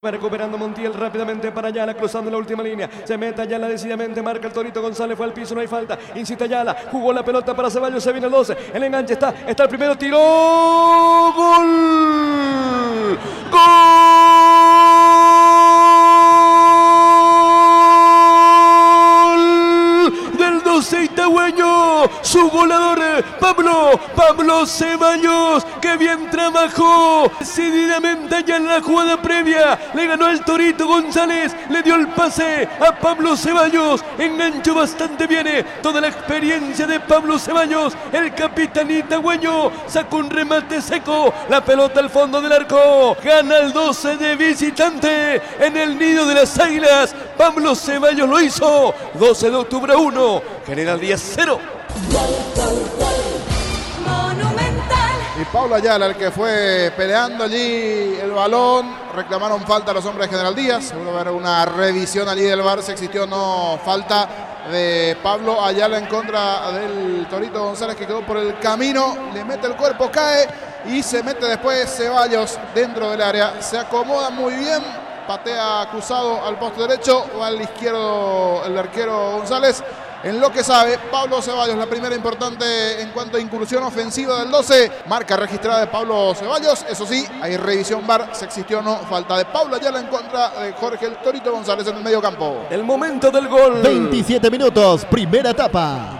Va recuperando Montiel rápidamente para Ayala, cruzando la última línea. Se mete Ayala decididamente, marca el Torito González, fue al piso, no hay falta. Insiste Ayala, jugó la pelota para Ceballos, se viene el 12. El enganche está el primero, tiró. ¡Gol! ¡Gol! Del 12 itagüeño, su volador Pablo Ceballos, que bien trabajó decididamente ya en la jugada previa, le ganó al Torito González, le dio el pase a Pablo Ceballos, enganchó bastante bien, toda la experiencia de Pablo Ceballos, el capitán itagüeño, sacó un remate seco, la pelota al fondo del arco, gana el 12 de visitante en el nido de las Águilas. Pablo Ceballos lo hizo, 12 de octubre 1, General Díaz 0. Y Pablo Ayala, el que fue peleando allí el balón, reclamaron falta a los hombres de General Díaz. Seguro ver una revisión allí del VAR si existió o no falta de Pablo Ayala en contra del Torito González, que quedó por el camino, le mete el cuerpo, cae y se mete después Ceballos dentro del área. Se acomoda muy bien, patea cruzado al poste derecho o al izquierdo el arquero González. En lo que sabe, Pablo Ceballos, la primera importante en cuanto a incursión ofensiva del 12. Marca registrada de Pablo Ceballos. Eso sí, hay revisión VAR, si existió o no falta de Pablo Ayala en contra de Jorge el Torito González en el medio campo. El momento del gol. 27 minutos, primera etapa.